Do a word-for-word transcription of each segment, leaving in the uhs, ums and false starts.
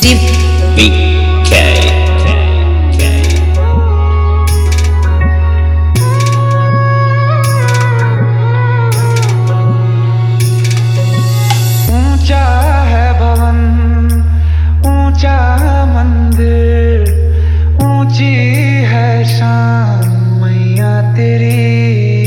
Steve B K. ऊंचा है भवन, ऊंचा मंदिर, ऊंची है शान मैया तेरी।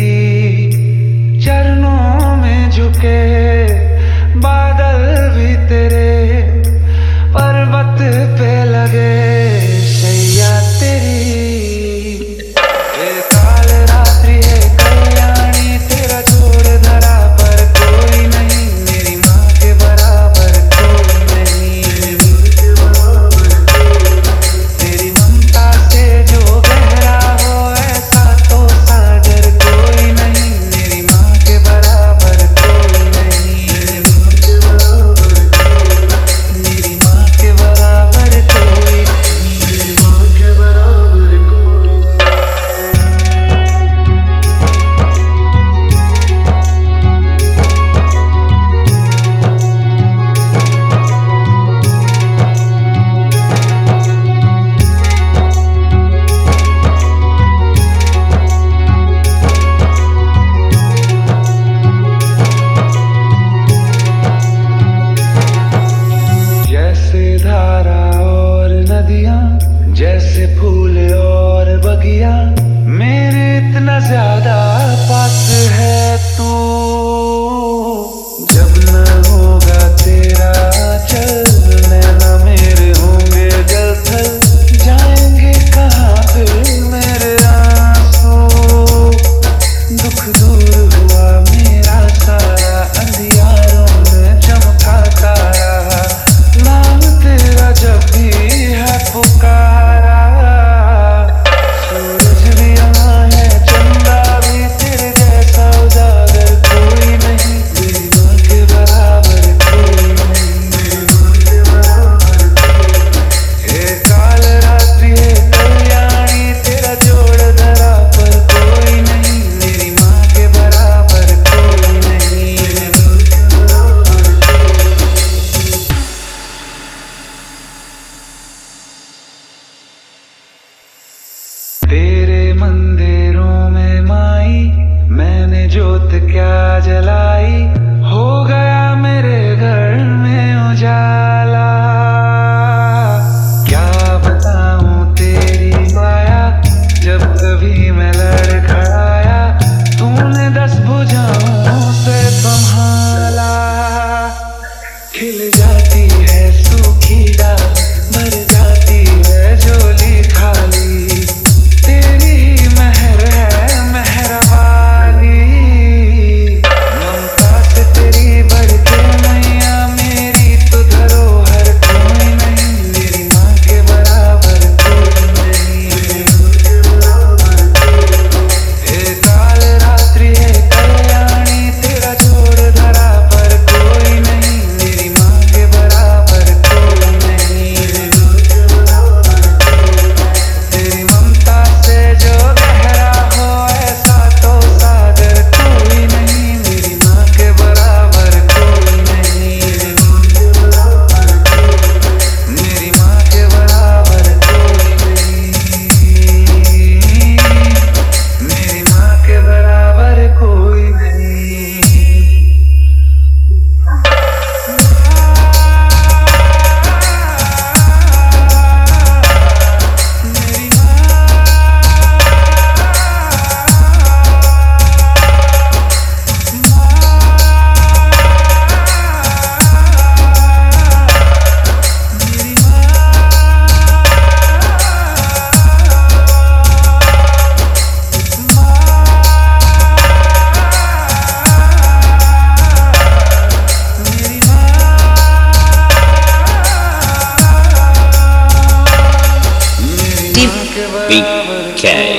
चरणों में झुके बादल भी तेरे, पर्वत पे लगे शैया तेरी। ये काल रात्रि है कल्याणी, तेरा जोड़ धरा पर कोई नहीं, मेरी माँ के बराबर कोई नहीं। तेरी ममता से जो गहरा हो ऐसा तो सागर कोई नहीं, मेरी माँ के बराबर कोई नहीं। मेरी माँ के बराबर कोई नहीं। जैसे धारा और नदियाँ, जैसे फूल और बगिया, मेरे इतना ज्यादा पास है तू। जब न होगा तेरा चल, नैना मेरे होंगे जल थल, जाएंगे कहाँ फिर मेरे आंसू। दुख दूर हुआ मेरा सारा, अंधियारों में चमका तारा, नाम तेरा जब भी है पुकारा। सूरज भी यहाँ है, चंदा भी, तेरे जैसा उजागर कोई नहीं, मेरी माँ के बराबर कोई नहीं। हे काल रात्रि है कल्याणी, तेरा जोड़ धरा पर कोई नहीं, मेरी माँ के बराबर कोई नहीं। तेरे मंदिरों में माई मैंने जोत क्या जलाई, हो गया मेरे घर में उजाला। क्या बताऊं तेरी माया, जब कभी मैं लड़खड़ाया, तूने दस भुजाओं से संभाला। खिल जाती है सूखी डाल, भर जाती है झोली खाली, तेरी ही मेहर है मेहरबानी। ममता से तेरी बढ़ के मैया, मेरी तो धरोहर कोई नहीं, मेरी माँ के बराबर कोई नहीं। हे काल रात्रि है कल्याणी, तेरा जोड़ धरा पर कोई नहीं, मेरी माँ के बराबर कोई नहीं। तेरी ममता से जो गहरा हो ऐसा तो सागर कोई नहीं, मेरी माँ के बराबर कोई नहीं। मेरी माँ के बराबर कोई नहीं, मेरी माँ के बराबर कोई नहीं। Steve B K.